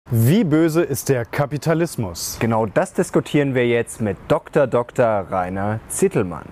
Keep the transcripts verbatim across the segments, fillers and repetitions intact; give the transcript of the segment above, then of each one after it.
Wie böse ist der Kapitalismus? Genau das diskutieren wir jetzt mit Doktor Doktor Rainer Zittelmann.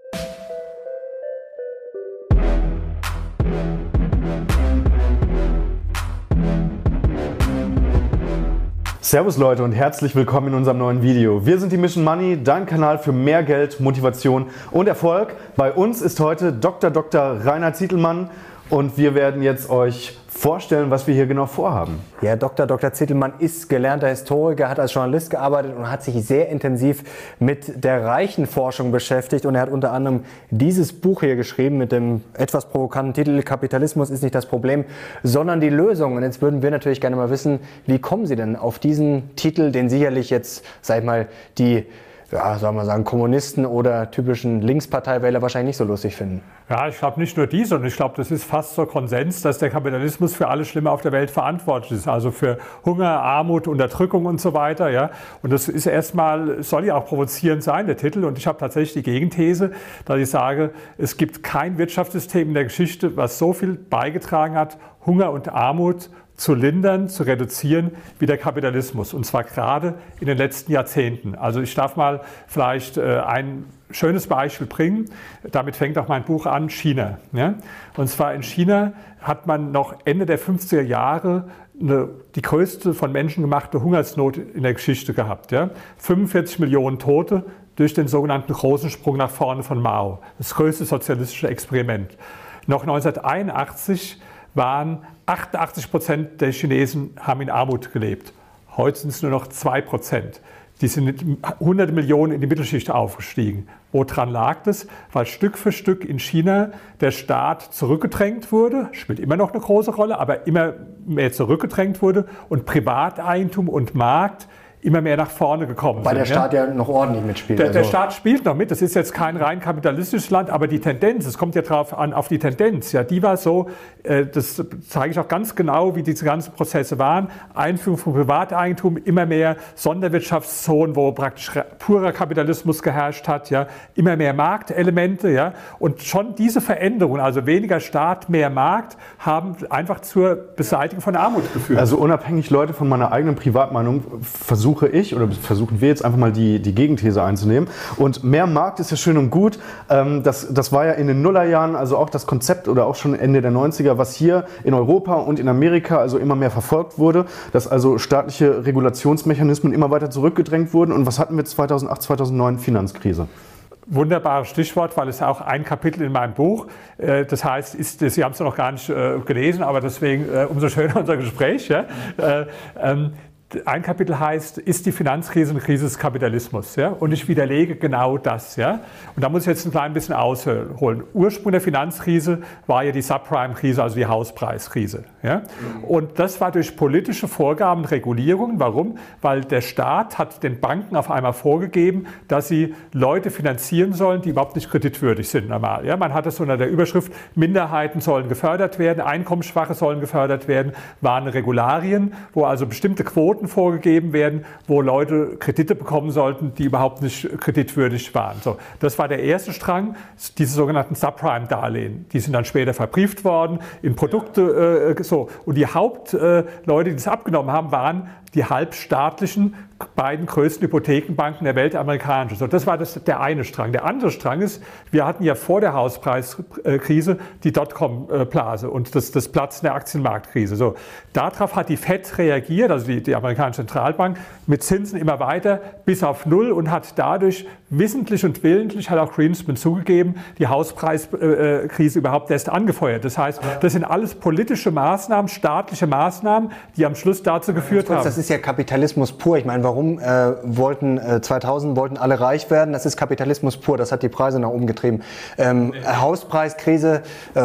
Servus Leute und herzlich willkommen in unserem neuen Video. Wir sind die Mission Money, dein Kanal für mehr Geld, Motivation und Erfolg. Bei uns ist heute Doktor Doktor Rainer Zittelmann und wir werden jetzt euch vorstellen, was wir hier genau vorhaben. Ja, Doktor Doktor Zittelmann ist gelernter Historiker, hat als Journalist gearbeitet und hat sich sehr intensiv mit der Reichenforschung beschäftigt. Und er hat unter anderem dieses Buch hier geschrieben mit dem etwas provokanten Titel Kapitalismus ist nicht das Problem, sondern die Lösung. Und jetzt würden wir natürlich gerne mal wissen, wie kommen Sie denn auf diesen Titel, den sicherlich jetzt, sag ich mal, die ja, soll man sagen, Kommunisten oder typischen Linksparteiwähler wahrscheinlich nicht so lustig finden. Ja, ich glaube nicht nur die, sondern ich glaube, das ist fast so Konsens, dass der Kapitalismus für alles Schlimme auf der Welt verantwortlich ist. Also für Hunger, Armut, Unterdrückung und so weiter. Ja. Und das ist erstmal, soll ja auch provozierend sein, der Titel. Und ich habe tatsächlich die Gegenthese, dass ich sage, es gibt kein Wirtschaftssystem in der Geschichte, was so viel beigetragen hat, Hunger und Armut zu lindern, zu reduzieren, wie der Kapitalismus. Und zwar gerade in den letzten Jahrzehnten. Also ich darf mal vielleicht äh, ein schönes Beispiel bringen. Damit fängt auch mein Buch an, China. Ja? Und zwar in China hat man noch Ende der fünfziger Jahre eine, die größte von Menschen gemachte Hungersnot in der Geschichte gehabt. Ja? fünfundvierzig Millionen Tote durch den sogenannten großen Sprung nach vorne von Mao. Das größte sozialistische Experiment. Noch neunzehnhunderteinundachtzig waren achtundachtzig Prozent der Chinesen haben in Armut gelebt. Heute sind es nur noch zwei Prozent. Die sind mit hunderte Millionen in die Mittelschicht aufgestiegen. Woran lag das? Weil Stück für Stück in China der Staat zurückgedrängt wurde, spielt immer noch eine große Rolle, aber immer mehr zurückgedrängt wurde und Privateigentum und Markt immer mehr nach vorne gekommen sind. Weil der Staat ja, ja noch ordentlich mitspielt. Der, also. der Staat spielt noch mit. Das ist jetzt kein rein kapitalistisches Land, aber die Tendenz, es kommt ja drauf an, auf die Tendenz, ja, die war so, äh, das zeige ich auch ganz genau, wie diese ganzen Prozesse waren. Einführung von Privateigentum, immer mehr Sonderwirtschaftszonen, wo praktisch purer Kapitalismus geherrscht hat, ja, immer mehr Marktelemente, ja, und schon diese Veränderungen, also weniger Staat, mehr Markt, haben einfach zur Beseitigung von Armut geführt. Also unabhängig, Leute, von meiner eigenen Privatmeinung versuche ich oder versuchen wir jetzt einfach mal die, die Gegenthese einzunehmen. Und mehr Markt ist ja schön und gut. Das, das war ja in den Nullerjahren, also auch das Konzept oder auch schon Ende der neunziger, was hier in Europa und in Amerika also immer mehr verfolgt wurde, dass also staatliche Regulationsmechanismen immer weiter zurückgedrängt wurden. Und was hatten wir zweitausendacht, zweitausendneun? Finanzkrise. Wunderbares Stichwort, weil es auch ein Kapitel in meinem Buch, äh, das heißt, ist, Sie haben es noch gar nicht äh, gelesen, aber deswegen äh, umso schöner unser Gespräch. Ja? Äh, ähm, Ein Kapitel heißt, ist die Finanzkrise eine Krise des Kapitalismus? Ja? Und ich widerlege genau das. Ja? Und da muss ich jetzt ein klein bisschen ausholen. Ursprung der Finanzkrise war ja die Subprime-Krise, also die Hauspreiskrise. Ja? Und das war durch politische Vorgaben und Regulierungen. Warum? Weil der Staat hat den Banken auf einmal vorgegeben, dass sie Leute finanzieren sollen, die überhaupt nicht kreditwürdig sind normal. Ja? Man hat das unter der Überschrift, Minderheiten sollen gefördert werden, Einkommensschwache sollen gefördert werden, waren Regularien, wo also bestimmte Quoten vorgegeben werden, wo Leute Kredite bekommen sollten, die überhaupt nicht kreditwürdig waren. So, das war der erste Strang, diese sogenannten Subprime-Darlehen. Die sind dann später verbrieft worden in Produkte. Äh, so. Und die Hauptleute, äh, die das abgenommen haben, waren die halbstaatlichen beiden größten Hypothekenbanken der Welt, amerikanische. So, das war das, der eine Strang. Der andere Strang ist, wir hatten ja vor der Hauspreiskrise die Dotcom-Blase und das, das Platzen der Aktienmarktkrise. So, darauf hat die Fed reagiert, also die, die amerikanische Zentralbank, mit Zinsen immer weiter bis auf Null und hat dadurch wissentlich und willentlich, hat auch Greenspan zugegeben, die Hauspreiskrise überhaupt erst angefeuert. Das heißt, das sind alles politische Maßnahmen, staatliche Maßnahmen, die am Schluss dazu geführt haben. Das ist ja Kapitalismus pur. Ich meine, warum äh, wollten äh, zweitausend wollten alle reich werden? Das ist Kapitalismus pur. Das hat die Preise nach oben getrieben. Ähm, Hauspreiskrise äh,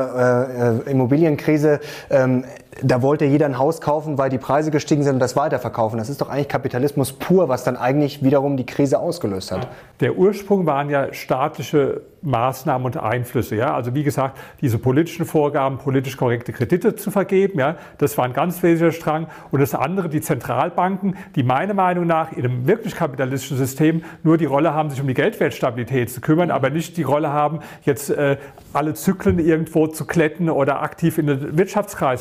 oder äh, Immobilienkrise. Ähm, Da wollte jeder ein Haus kaufen, weil die Preise gestiegen sind und das weiterverkaufen. Das ist doch eigentlich Kapitalismus pur, was dann eigentlich wiederum die Krise ausgelöst hat. Der Ursprung waren ja staatliche Maßnahmen und Einflüsse. Ja? Also wie gesagt, diese politischen Vorgaben, politisch korrekte Kredite zu vergeben, ja? Das war ein ganz wesentlicher Strang. Und das andere, die Zentralbanken, die meiner Meinung nach in einem wirklich kapitalistischen System nur die Rolle haben, sich um die Geldwertstabilität zu kümmern, aber nicht die Rolle haben, jetzt äh, alle Zyklen irgendwo zu kletten oder aktiv in den Wirtschaftskreislauf einzubauen.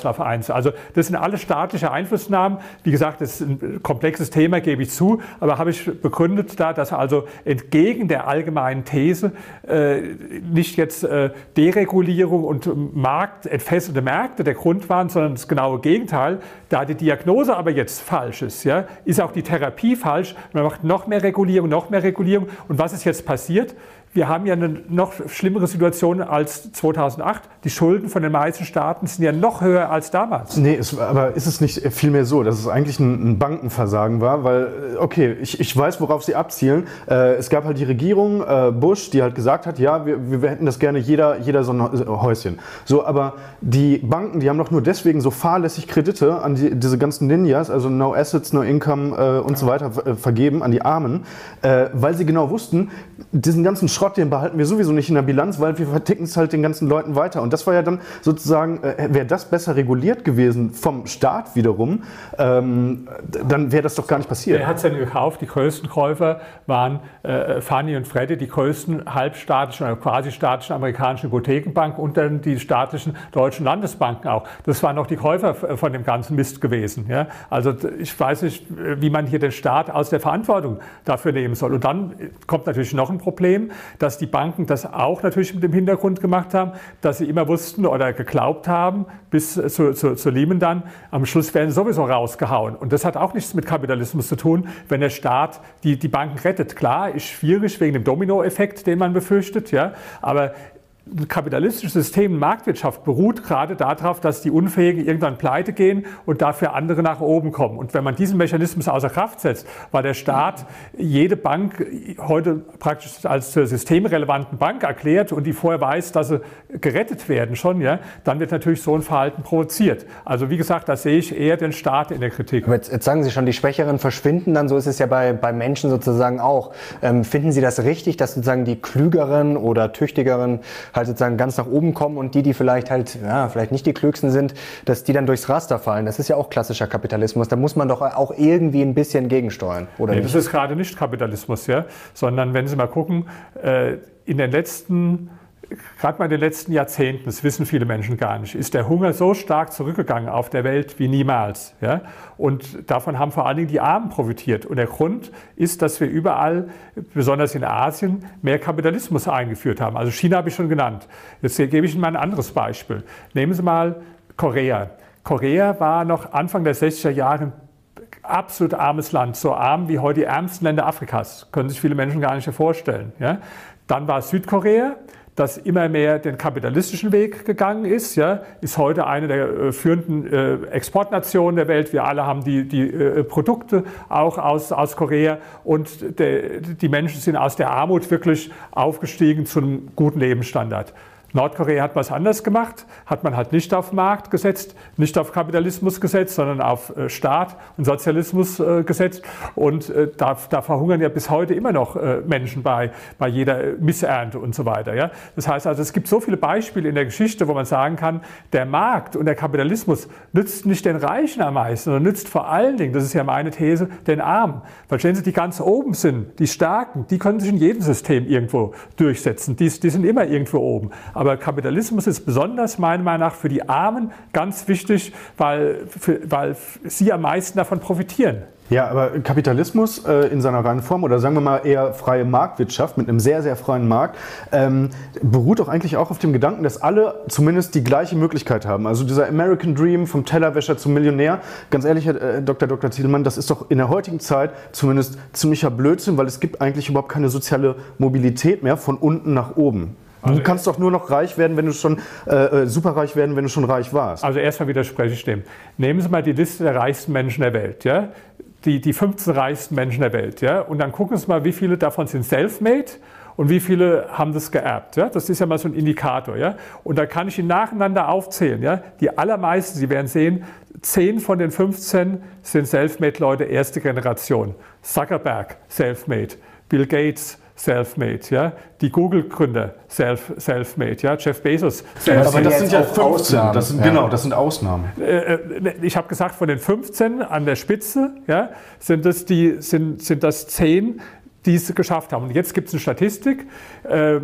Grenze. Also das sind alle staatliche Einflussnahmen. Wie gesagt, das ist ein komplexes Thema, gebe ich zu, aber habe ich begründet da, dass also entgegen der allgemeinen These äh, nicht jetzt äh, Deregulierung und Markt, entfesselte Märkte der Grund waren, sondern das genaue Gegenteil. Da die Diagnose aber jetzt falsch ist, ja, ist auch die Therapie falsch. Man macht noch mehr Regulierung, noch mehr Regulierung. Und was ist jetzt passiert? Wir haben ja eine noch schlimmere Situation als zweitausendacht. Die Schulden von den meisten Staaten sind ja noch höher als damals. Nee, es, aber ist es nicht vielmehr so, dass es eigentlich ein, ein Bankenversagen war? Weil, okay, ich, ich weiß, worauf Sie abzielen. Äh, es gab halt die Regierung, äh, Bush, die halt gesagt hat, ja, wir, wir hätten das gerne, jeder, jeder so ein Häuschen. So, aber die Banken, die haben doch nur deswegen so fahrlässig Kredite an die, diese ganzen Ninjas, also No Assets, No Income äh, und so weiter äh, vergeben an die Armen, äh, weil sie genau wussten, diesen ganzen Schrott, den behalten wir sowieso nicht in der Bilanz, weil wir verticken es halt den ganzen Leuten weiter. Und das war ja dann sozusagen, äh, wäre das besser reguliert gewesen vom Staat wiederum, ähm, dann wäre das doch gar nicht passiert. Wer hat es denn gekauft? Die größten Käufer waren äh, Fannie und Freddie, die größten halbstaatlichen oder quasi staatlichen amerikanischen Hypothekenbanken und dann die staatlichen deutschen Landesbanken auch. Das waren noch die Käufer von dem ganzen Mist gewesen. Ja? Also ich weiß nicht, wie man hier den Staat aus der Verantwortung dafür nehmen soll. Und dann kommt natürlich noch ein Problem, dass die Banken das auch natürlich mit dem Hintergrund gemacht haben, dass sie immer wussten oder geglaubt haben, bis zu, zu, zu Lehman dann, am Schluss werden sie sowieso rausgehauen. Und das hat auch nichts mit Kapitalismus zu tun, wenn der Staat die, die Banken rettet. Klar, ist schwierig wegen dem Dominoeffekt, den man befürchtet, ja, aber ein kapitalistisches System, Marktwirtschaft beruht gerade darauf, dass die Unfähigen irgendwann pleite gehen und dafür andere nach oben kommen. Und wenn man diesen Mechanismus außer Kraft setzt, weil der Staat jede Bank heute praktisch als zur systemrelevanten Bank erklärt und die vorher weiß, dass sie gerettet werden schon, ja, dann wird natürlich so ein Verhalten provoziert. Also wie gesagt, da sehe ich eher den Staat in der Kritik. Jetzt, jetzt sagen Sie schon, die Schwächeren verschwinden dann, so ist es ja bei, bei Menschen sozusagen auch. Ähm, finden Sie das richtig, dass sozusagen die Klügeren oder Tüchtigeren halt sozusagen ganz nach oben kommen und die, die vielleicht halt, ja, vielleicht nicht die Klügsten sind, dass die dann durchs Raster fallen? Das ist ja auch klassischer Kapitalismus. Da muss man doch auch irgendwie ein bisschen gegensteuern, oder nee, nicht? Das ist gerade nicht Kapitalismus, ja, sondern wenn Sie mal gucken, äh, in den letzten Gerade mal in den letzten Jahrzehnten, das wissen viele Menschen gar nicht, ist der Hunger so stark zurückgegangen auf der Welt wie niemals. Ja? Und davon haben vor allen Dingen die Armen profitiert. Und der Grund ist, dass wir überall, besonders in Asien, mehr Kapitalismus eingeführt haben. Also China habe ich schon genannt. Jetzt gebe ich Ihnen mal ein anderes Beispiel. Nehmen Sie mal Korea. Korea war noch Anfang der sechziger Jahre ein absolut armes Land, so arm wie heute die ärmsten Länder Afrikas. Können sich viele Menschen gar nicht vorstellen. Ja? Dann war Südkorea, das immer mehr den kapitalistischen Weg gegangen ist, ja, ist heute eine der äh, führenden äh, Exportnationen der Welt. Wir alle haben die, die äh, Produkte auch aus, aus Korea und de, die Menschen sind aus der Armut wirklich aufgestiegen zu einem guten Lebensstandard. Nordkorea hat was anders gemacht, hat man halt nicht auf Markt gesetzt, nicht auf Kapitalismus gesetzt, sondern auf äh, Staat und Sozialismus äh, gesetzt. Und äh, da, da verhungern ja bis heute immer noch äh, Menschen bei, bei jeder Missernte und so weiter. Ja? Das heißt also, es gibt so viele Beispiele in der Geschichte, wo man sagen kann, der Markt und der Kapitalismus nützt nicht den Reichen am meisten, sondern nützt vor allen Dingen, das ist ja meine These, den Armen. Verstehen Sie, die ganz oben sind, die Starken, die können sich in jedem System irgendwo durchsetzen. Die, die sind immer irgendwo oben. Aber Kapitalismus ist besonders meiner Meinung nach für die Armen ganz wichtig, weil, für, weil sie am meisten davon profitieren. Ja, aber Kapitalismus äh, in seiner reinen Form oder sagen wir mal eher freie Marktwirtschaft mit einem sehr, sehr freien Markt ähm, beruht doch eigentlich auch auf dem Gedanken, dass alle zumindest die gleiche Möglichkeit haben. Also dieser American Dream vom Tellerwäscher zum Millionär, ganz ehrlich, Herr äh, Doktor Doktor Zietelmann, das ist doch in der heutigen Zeit zumindest ziemlicher Blödsinn, weil es gibt eigentlich überhaupt keine soziale Mobilität mehr von unten nach oben. Du kannst doch nur noch reich werden, wenn du schon äh, superreich werden, wenn du schon reich warst. Also erstmal widerspreche ich dem. Nehmen Sie mal die Liste der reichsten Menschen der Welt, ja? Die, die fünfzehn reichsten Menschen der Welt, ja? Und dann gucken Sie mal, wie viele davon sind self-made und wie viele haben das geerbt. Ja? Das ist ja mal so ein Indikator. Ja? Und da kann ich Ihnen nacheinander aufzählen. Ja? Die allermeisten, Sie werden sehen, zehn von den fünfzehn sind self-made-Leute erste Generation. Zuckerberg, self-made. Bill Gates, self-made, ja, die Google-Gründer self, self-made, ja, Jeff Bezos. Self aber das sind ja fünfzehn, das sind, ja. Genau, das sind Ausnahmen. Äh, ich habe gesagt, von den fünfzehn an der Spitze, ja, sind das die, sind, sind das zehn, die es geschafft haben. Und jetzt gibt es eine Statistik. Äh,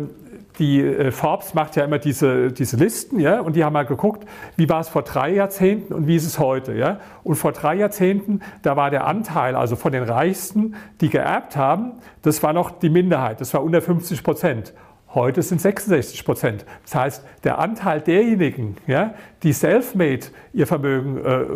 die äh, Forbes macht ja immer diese, diese Listen, ja, und die haben mal geguckt, wie war es vor drei Jahrzehnten und wie ist es heute, ja. Und vor drei Jahrzehnten, da war der Anteil, also von den Reichsten, die geerbt haben, das war noch die Minderheit, das war unter fünfzig Prozent. Heute sind sechsundsechzig Prozent. Das heißt, der Anteil derjenigen, ja, die self-made ihr Vermögen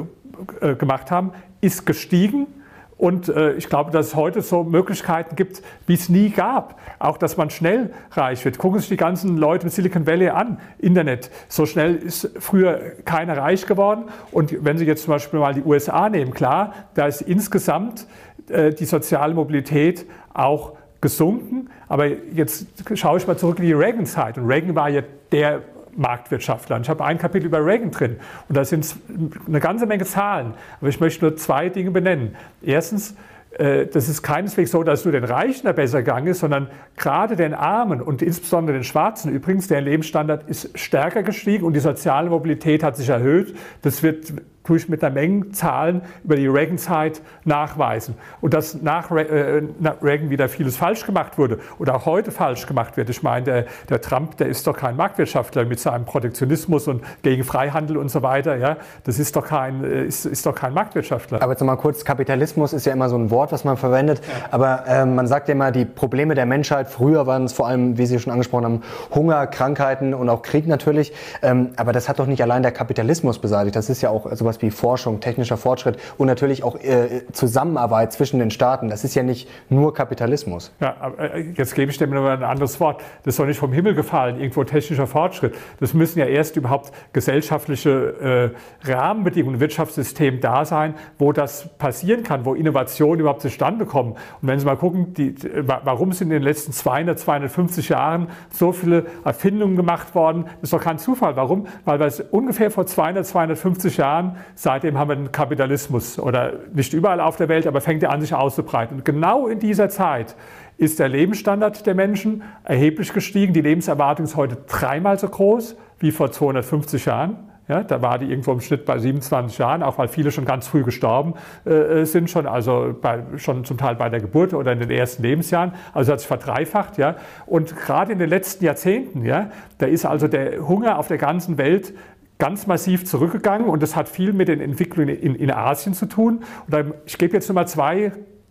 äh, äh, gemacht haben, ist gestiegen. Und äh, ich glaube, dass es heute so Möglichkeiten gibt, wie es nie gab. Auch, dass man schnell reich wird. Gucken sich die ganzen Leute im Silicon Valley an, Internet. So schnell ist früher keiner reich geworden. Und wenn Sie jetzt zum Beispiel mal die U S A nehmen, klar, da ist insgesamt äh, die soziale Mobilität auch gesunken. Aber jetzt schaue ich mal zurück in die Reagan-Zeit. Und Reagan war ja der Marktwirtschaftler. Und ich habe ein Kapitel über Reagan drin. Und da sind eine ganze Menge Zahlen. Aber ich möchte nur zwei Dinge benennen. Erstens, äh, das ist keineswegs so, dass es nur den Reichen besser gegangen ist, sondern gerade den Armen und insbesondere den Schwarzen übrigens, deren Lebensstandard ist stärker gestiegen und die soziale Mobilität hat sich erhöht. Das wird tue ich mit einer Menge Zahlen über die Reagan-Zeit nachweisen. Und dass nach Reagan wieder vieles falsch gemacht wurde oder auch heute falsch gemacht wird. Ich meine, der, der Trump, der ist doch kein Marktwirtschaftler mit seinem Protektionismus und gegen Freihandel und so weiter. Ja? Das ist doch kein, ist, ist doch kein Marktwirtschaftler. Aber jetzt noch mal kurz, Kapitalismus ist ja immer so ein Wort, was man verwendet. Ja. Aber äh, man sagt ja immer, die Probleme der Menschheit, früher waren es vor allem, wie Sie schon angesprochen haben, Hunger, Krankheiten und auch Krieg natürlich. Ähm, aber das hat doch nicht allein der Kapitalismus beseitigt. Das ist ja auch sowas wie Forschung, technischer Fortschritt und natürlich auch äh, Zusammenarbeit zwischen den Staaten. Das ist ja nicht nur Kapitalismus. Ja, aber jetzt gebe ich dem noch ein anderes Wort. Das ist doch nicht vom Himmel gefallen, irgendwo technischer Fortschritt. Das müssen ja erst überhaupt gesellschaftliche äh, Rahmenbedingungen, Wirtschaftssystem da sein, wo das passieren kann, wo Innovationen überhaupt zustande kommen. Und wenn Sie mal gucken, die, warum sind in den letzten zweihundert, zweihundertfünfzig Jahren so viele Erfindungen gemacht worden, das ist doch kein Zufall. Warum? Weil wir es ungefähr vor zweihundert, zweihundertfünfzig Jahren, seitdem haben wir einen Kapitalismus oder nicht überall auf der Welt, aber fängt er an, sich auszubreiten. Und genau in dieser Zeit ist der Lebensstandard der Menschen erheblich gestiegen. Die Lebenserwartung ist heute dreimal so groß wie vor zweihundertfünfzig Jahren. Ja, da war die irgendwo im Schnitt bei siebenundzwanzig Jahren, auch weil viele schon ganz früh gestorben äh, sind, schon, also bei, schon zum Teil bei der Geburt oder in den ersten Lebensjahren. Also hat sich verdreifacht. Ja. Und gerade in den letzten Jahrzehnten, ja, da ist also der Hunger auf der ganzen Welt ganz massiv zurückgegangen und das hat viel mit den Entwicklungen in, in Asien zu tun. Und da, ich gebe jetzt nochmal zwei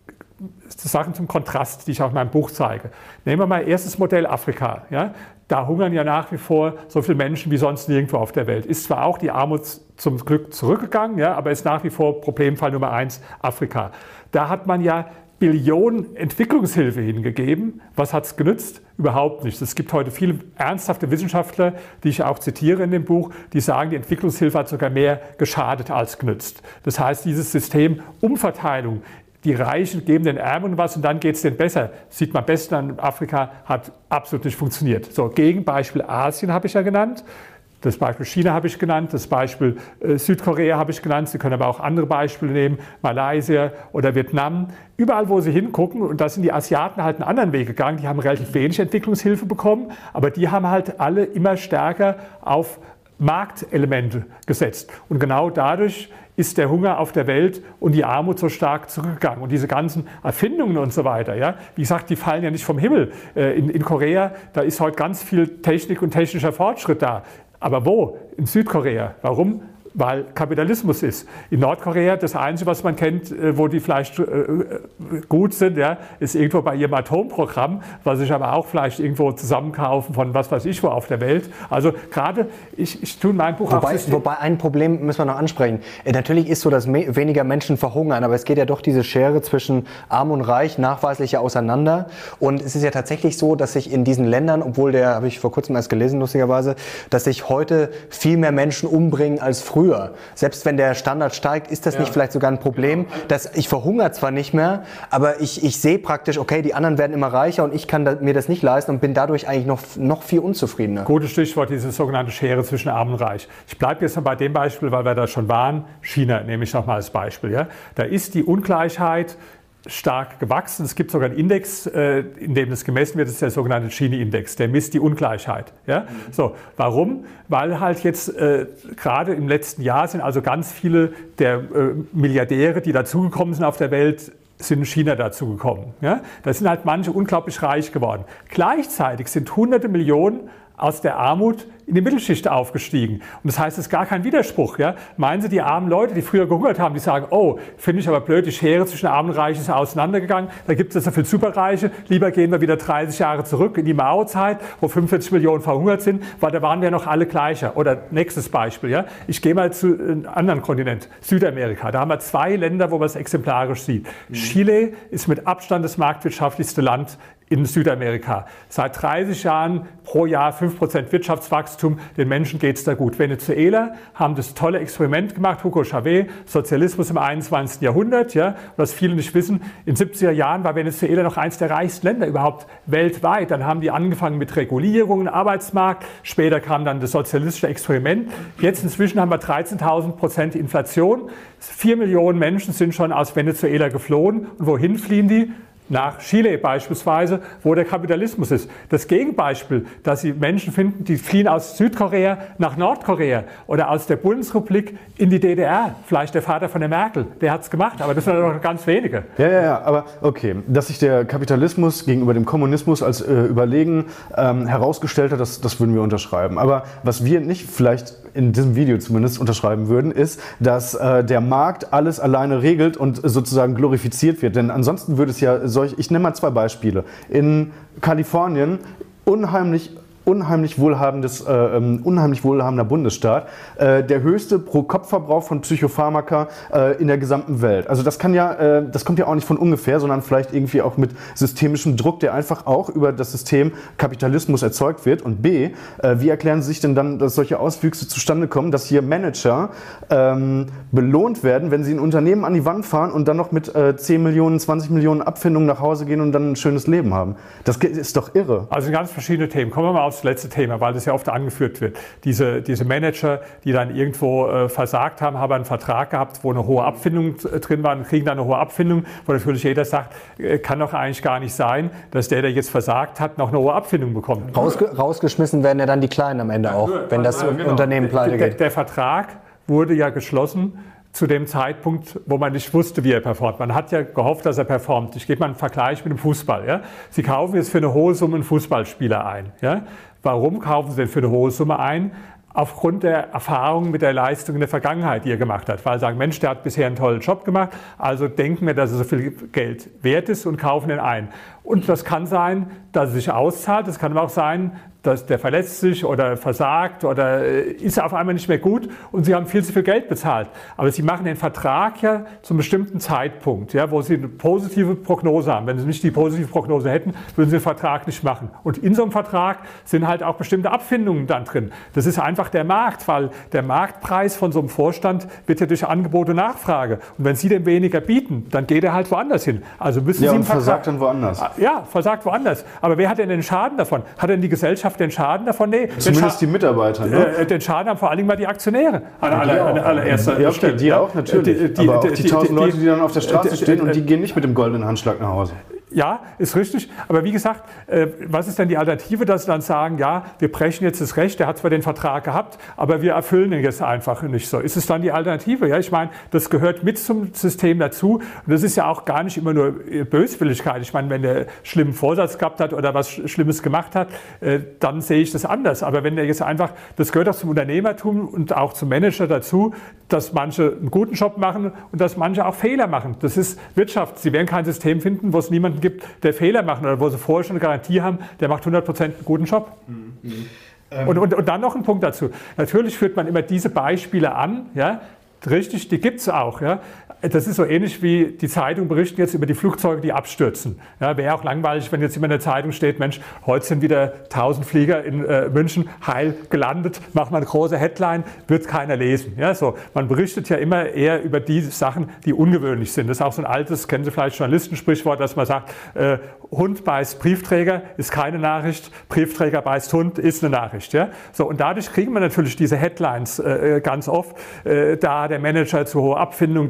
Sachen zum Kontrast, die ich auch in meinem Buch zeige. Nehmen wir mal erstes Modell Afrika. Ja? Da hungern ja nach wie vor so viele Menschen wie sonst nirgendwo auf der Welt. Ist zwar auch die Armut zum Glück zurückgegangen, ja, aber ist nach wie vor Problemfall Nummer eins Afrika. Da hat man ja Billionen Entwicklungshilfe hingegeben. Was hat es genützt? Überhaupt nichts. Es gibt heute viele ernsthafte Wissenschaftler, die ich auch zitiere in dem Buch, die sagen, die Entwicklungshilfe hat sogar mehr geschadet als genützt. Das heißt, dieses System Umverteilung, die Reichen geben den Ärmeren was und dann geht es denen besser. Sieht man besten an Afrika, hat absolut nicht funktioniert. So, Gegenbeispiel Asien habe ich ja genannt. Das Beispiel China habe ich genannt, das Beispiel äh, Südkorea habe ich genannt. Sie können aber auch andere Beispiele nehmen, Malaysia oder Vietnam. Überall, wo Sie hingucken, und da sind die Asiaten halt einen anderen Weg gegangen, die haben relativ wenig Entwicklungshilfe bekommen, aber die haben halt alle immer stärker auf Marktelemente gesetzt. Und genau dadurch ist der Hunger auf der Welt und die Armut so stark zurückgegangen. Und diese ganzen Erfindungen und so weiter, ja, wie gesagt, die fallen ja nicht vom Himmel. In, in Korea, da ist heute ganz viel Technik und technischer Fortschritt da. Aber wo? In Südkorea. Warum? Weil Kapitalismus ist. In Nordkorea, das Einzige, was man kennt, wo die vielleicht äh, gut sind, ja, ist irgendwo bei ihrem Atomprogramm, was sich aber auch vielleicht irgendwo zusammenkaufen von was weiß ich wo auf der Welt. Also gerade, ich, ich tue in meinem Buch wobei, auch... Wobei ein Problem müssen wir noch ansprechen. Natürlich ist so, dass me- weniger Menschen verhungern, aber es geht ja doch diese Schere zwischen Arm und Reich nachweislich ja auseinander. Und es ist ja tatsächlich so, dass sich in diesen Ländern, obwohl der, habe ich vor kurzem erst gelesen, lustigerweise, dass sich heute viel mehr Menschen umbringen als früher. Selbst wenn der Standard steigt, ist das ja nicht vielleicht sogar ein Problem, dass ich verhungere zwar nicht mehr, aber ich, ich sehe praktisch, okay, die anderen werden immer reicher und ich kann da, mir das nicht leisten und bin dadurch eigentlich noch, noch viel unzufriedener. Gutes Stichwort, diese sogenannte Schere zwischen Arm und Reich. Ich bleibe jetzt mal bei dem Beispiel, weil wir da schon waren. China nehme ich nochmal als Beispiel. Ja? Da ist die Ungleichheit stark gewachsen. Es gibt sogar einen Index, äh, in dem das gemessen wird, das ist der sogenannte Gini-Index, der misst die Ungleichheit. Ja? Mhm. So, warum? Weil halt jetzt äh, gerade im letzten Jahr sind also ganz viele der äh, Milliardäre, die dazugekommen sind auf der Welt, sind in China dazu gekommen. Ja? Da sind halt manche unglaublich reich geworden. Gleichzeitig sind hunderte Millionen aus der Armut in die Mittelschicht aufgestiegen. Und das heißt, es ist gar kein Widerspruch. Ja? Meinen Sie, die armen Leute, die früher gehungert haben, die sagen, oh, finde ich aber blöd, die Schere zwischen Arm und Reich ist auseinandergegangen, da gibt es so viele Superreiche, lieber gehen wir wieder dreißig Jahre zurück in die Mao-Zeit, wo fünfundvierzig Millionen verhungert sind, weil da waren wir noch alle gleicher. Oder nächstes Beispiel, ja? Ich gehe mal zu einem anderen Kontinent, Südamerika. Da haben wir zwei Länder, wo man es exemplarisch sieht. Mhm. Chile ist mit Abstand das marktwirtschaftlichste Land in Südamerika. Seit dreißig Jahren pro Jahr fünf Prozent Wirtschaftswachstum, den Menschen geht es da gut. Venezuela haben das tolle Experiment gemacht, Hugo Chavez, Sozialismus im einundzwanzigsten Jahrhundert. Ja, und was viele nicht wissen, in den siebziger Jahren war Venezuela noch eines der reichsten Länder überhaupt weltweit. Dann haben die angefangen mit Regulierungen, Arbeitsmarkt, später kam dann das sozialistische Experiment. Jetzt inzwischen haben wir dreizehntausend Prozent Inflation. Vier Millionen Menschen sind schon aus Venezuela geflohen. Und wohin fliehen die? Nach Chile beispielsweise, wo der Kapitalismus ist. Das Gegenbeispiel, dass Sie Menschen finden, die fliehen aus Südkorea nach Nordkorea oder aus der Bundesrepublik in die D D R. Vielleicht der Vater von der Merkel, der hat es gemacht, aber das sind noch ganz wenige. Ja, ja, ja, aber okay, dass sich der Kapitalismus gegenüber dem Kommunismus als äh, überlegen ähm, herausgestellt hat, das, das würden wir unterschreiben. Aber was wir nicht vielleicht in diesem Video zumindest unterschreiben würden, ist, dass äh, der Markt alles alleine regelt und sozusagen glorifiziert wird. Denn ansonsten würde es ja solch, ich nenne mal zwei Beispiele. In Kalifornien unheimlich unheimlich wohlhabendes, äh, unheimlich wohlhabender Bundesstaat, äh, der höchste Pro-Kopf-Verbrauch von Psychopharmaka äh, in der gesamten Welt. Also das kann ja, äh, das kommt ja auch nicht von ungefähr, sondern vielleicht irgendwie auch mit systemischem Druck, der einfach auch über das System Kapitalismus erzeugt wird. Und B, äh, wie erklären Sie sich denn dann, dass solche Auswüchse zustande kommen, dass hier Manager ähm, belohnt werden, wenn sie ein Unternehmen an die Wand fahren und dann noch mit äh, zehn Millionen, zwanzig Millionen Abfindungen nach Hause gehen und dann ein schönes Leben haben? Das ist doch irre. Also ganz verschiedene Themen. Kommen wir mal auf das letzte Thema, weil das ja oft angeführt wird. Diese, diese Manager, die dann irgendwo äh, versagt haben, haben einen Vertrag gehabt, wo eine hohe Abfindung drin war, und kriegen dann eine hohe Abfindung, wo natürlich jeder sagt, äh, kann doch eigentlich gar nicht sein, dass der, der jetzt versagt hat, noch eine hohe Abfindung bekommt. Rausge rausgeschmissen werden ja dann die Kleinen am Ende auch, wenn das ja, genau. Unternehmen pleite der, geht. Der Vertrag wurde ja geschlossen zu dem Zeitpunkt, wo man nicht wusste, wie er performt. Man hat ja gehofft, dass er performt. Ich gebe mal einen Vergleich mit dem Fußball. Ja? Sie kaufen jetzt für eine hohe Summe einen Fußballspieler ein. Ja? Warum kaufen Sie denn für eine hohe Summe ein? Aufgrund der Erfahrung mit der Leistung in der Vergangenheit, die er gemacht hat. Weil sie sagen, Mensch, der hat bisher einen tollen Job gemacht, also denken wir, dass er so viel Geld wert ist und kaufen ihn ein. Und das kann sein, dass er sich auszahlt. Das kann aber auch sein, dass der verletzt sich oder versagt oder ist auf einmal nicht mehr gut und Sie haben viel zu viel Geld bezahlt. Aber Sie machen den Vertrag ja zu einem bestimmten Zeitpunkt, ja, wo Sie eine positive Prognose haben. Wenn Sie nicht die positive Prognose hätten, würden Sie den Vertrag nicht machen. Und in so einem Vertrag sind halt auch bestimmte Abfindungen dann drin. Das ist einfach der Markt, weil der Marktpreis von so einem Vorstand wird ja durch Angebot und Nachfrage. Und wenn Sie dem weniger bieten, dann geht er halt woanders hin. Also müssen ja, Sie und versagt dann woanders. Ja, versagt woanders. Aber wer hat denn den Schaden davon? Hat denn die Gesellschaft den Schaden davon? Nee. Zumindest die Mitarbeiter. Ne? Äh, den Schaden haben vor allen Dingen mal die Aktionäre an aller, an allererster ja, okay, Stelle. Die auch, natürlich. Die, die, Aber auch die, die tausend Leute, die dann auf der Straße die, stehen und die gehen nicht mit dem goldenen Handschlag nach Hause. Ja, ist richtig. Aber wie gesagt, äh, was ist denn die Alternative, dass sie dann sagen, ja, wir brechen jetzt das Recht, der hat zwar den Vertrag gehabt, aber wir erfüllen ihn jetzt einfach nicht so. Ist es dann die Alternative? Ja, ich meine, das gehört mit zum System dazu. Und das ist ja auch gar nicht immer nur Böswilligkeit. Ich meine, wenn der schlimmen Vorsatz gehabt hat oder was Schlimmes gemacht hat, äh, dann sehe ich das anders. Aber wenn der jetzt einfach, das gehört auch zum Unternehmertum und auch zum Manager dazu, dass manche einen guten Job machen und dass manche auch Fehler machen. Das ist Wirtschaft. Sie werden kein System finden, wo es niemanden gibt, der Fehler macht oder wo sie vorher schon eine Garantie haben, der macht hundert Prozent einen guten Job. Mhm. Ähm. Und, und, und dann noch ein Punkt dazu. Natürlich führt man immer diese Beispiele an, ja, richtig, die gibt es auch. Ja. Das ist so ähnlich wie die Zeitung berichten jetzt über die Flugzeuge, die abstürzen. Ja, wäre auch langweilig, wenn jetzt immer in der Zeitung steht, Mensch, heute sind wieder tausend Flieger in äh, München heil gelandet, macht man eine große Headline, wird keiner lesen. Ja, so. Man berichtet ja immer eher über die Sachen, die ungewöhnlich sind. Das ist auch so ein altes, kennen Sie vielleicht Journalistensprichwort, dass man sagt, äh, Hund beißt Briefträger, ist keine Nachricht, Briefträger beißt Hund, ist eine Nachricht. Ja? So, und dadurch kriegen wir natürlich diese Headlines äh, ganz oft. Äh, da der Manager zu hohe Abfindung, da der hat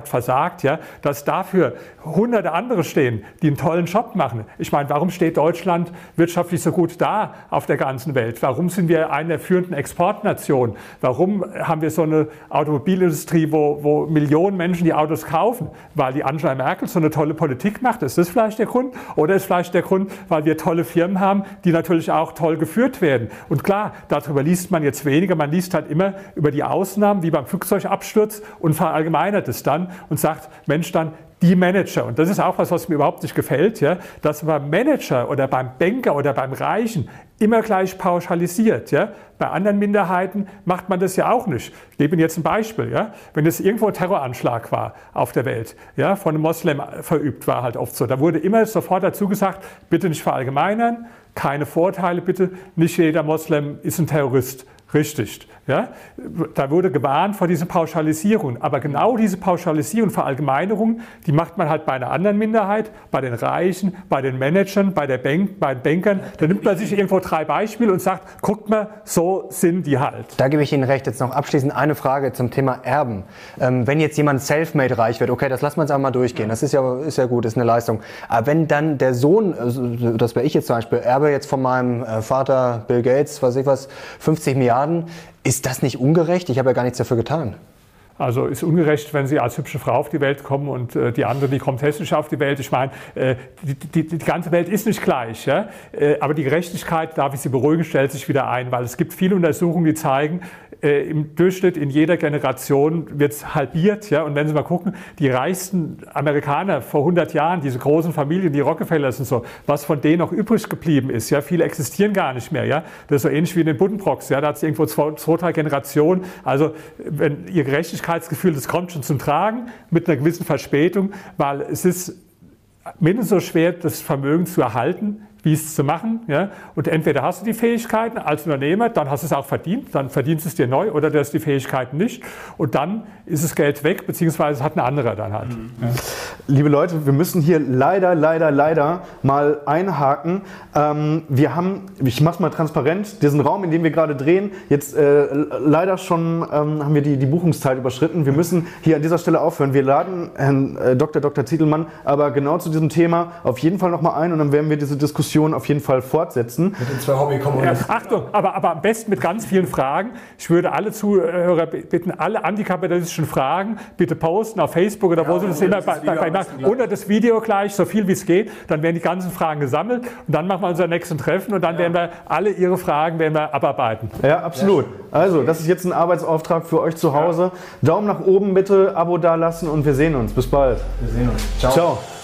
hat versagt, ja, dass dafür hunderte andere stehen, die einen tollen Job machen. Ich meine, warum steht Deutschland wirtschaftlich so gut da auf der ganzen Welt? Warum sind wir eine der führenden Exportnationen? Warum haben wir so eine Automobilindustrie, wo, wo Millionen Menschen die Autos kaufen? Weil die Angela Merkel so eine tolle Politik macht. Ist das vielleicht der Grund? Oder ist vielleicht der Grund, weil wir tolle Firmen haben, die natürlich auch toll geführt werden? Und klar, darüber liest man jetzt weniger. Man liest halt immer über die Ausnahmen, wie beim Flugzeugabsturz, und verallgemeinert es dann und sagt, Mensch, dann die Manager. Und das ist auch was, was mir überhaupt nicht gefällt, ja, dass man beim Manager oder beim Banker oder beim Reichen immer gleich pauschalisiert. Ja. Bei anderen Minderheiten macht man das ja auch nicht. Ich gebe Ihnen jetzt ein Beispiel. Ja. Wenn es irgendwo ein Terroranschlag war auf der Welt, ja, von einem Moslem verübt, war halt oft so, da wurde immer sofort dazu gesagt, bitte nicht verallgemeinern, keine Vorteile bitte, nicht jeder Moslem ist ein Terrorist. Richtig. Ja? Da wurde gewarnt vor dieser Pauschalisierung. Aber genau diese Pauschalisierung, Verallgemeinerung, die macht man halt bei einer anderen Minderheit, bei den Reichen, bei den Managern, bei, der Bank, bei den Bankern. Da nimmt man sich irgendwo drei Beispiele und sagt, guckt mal, so sind die halt. Da gebe ich Ihnen recht. Jetzt noch abschließend eine Frage zum Thema Erben. Ähm, wenn jetzt jemand self-made reich wird, okay, das lassen wir uns einmal durchgehen. Das ist ja, ist ja gut, ist eine Leistung. Aber wenn dann der Sohn, das wäre ich jetzt zum Beispiel, erbe jetzt von meinem Vater Bill Gates, weiß ich was, fünfzig Milliarden, ist das nicht ungerecht? Ich habe ja gar nichts dafür getan. Also ist ungerecht, wenn Sie als hübsche Frau auf die Welt kommen und äh, die andere, die kommt hässlich auf die Welt. Ich meine, äh, die, die, die ganze Welt ist nicht gleich. Ja? Äh, aber die Gerechtigkeit, darf ich Sie beruhigen, stellt sich wieder ein, weil es gibt viele Untersuchungen, die zeigen, äh, im Durchschnitt in jeder Generation wird es halbiert. Ja? Und wenn Sie mal gucken, die reichsten Amerikaner vor hundert Jahren, diese großen Familien, die Rockefellers und so, was von denen noch übrig geblieben ist, ja? Viele existieren gar nicht mehr. Ja? Das ist so ähnlich wie in den Buddenbrooks. Ja? Da hat es irgendwo zwei, zwei, drei Generationen. Also wenn Ihr Gerechtigkeitsgefühl, das kommt schon zum Tragen mit einer gewissen Verspätung, weil es ist mindestens so schwer, das Vermögen zu erhalten, wie es zu machen. Ja? Und entweder hast du die Fähigkeiten als Unternehmer, dann hast du es auch verdient, dann verdienst du es dir neu, oder du hast die Fähigkeiten nicht und dann ist das Geld weg, beziehungsweise hat ein anderer dann halt. Mhm. Ja. Liebe Leute, wir müssen hier leider, leider, leider mal einhaken. Ähm, wir haben, ich mache es mal transparent, diesen Raum, in dem wir gerade drehen, jetzt äh, leider schon ähm, haben wir die, die Buchungszeit überschritten. Wir müssen hier an dieser Stelle aufhören. Wir laden Herrn äh, Doktor Doktor Zietelmann aber genau zu diesem Thema auf jeden Fall nochmal ein und dann werden wir diese Diskussion auf jeden Fall fortsetzen. Mit den zwei Hobbykommunisten. Ja, Achtung, aber, aber am besten mit ganz vielen Fragen. Ich würde alle Zuhörer bitten, alle antikapitalistischen Fragen bitte posten auf Facebook oder ja, wo sie das immer bei, bei, bei unter das Video gleich, so viel wie es geht. Dann werden die ganzen Fragen gesammelt und dann machen wir unser nächsten Treffen und dann ja. werden wir alle Ihre Fragen werden wir abarbeiten. Ja, absolut. Also, das ist jetzt ein Arbeitsauftrag für euch zu Hause. Ja. Daumen nach oben bitte, Abo dalassen und wir sehen uns. Bis bald. Wir sehen uns. Ciao. Ciao.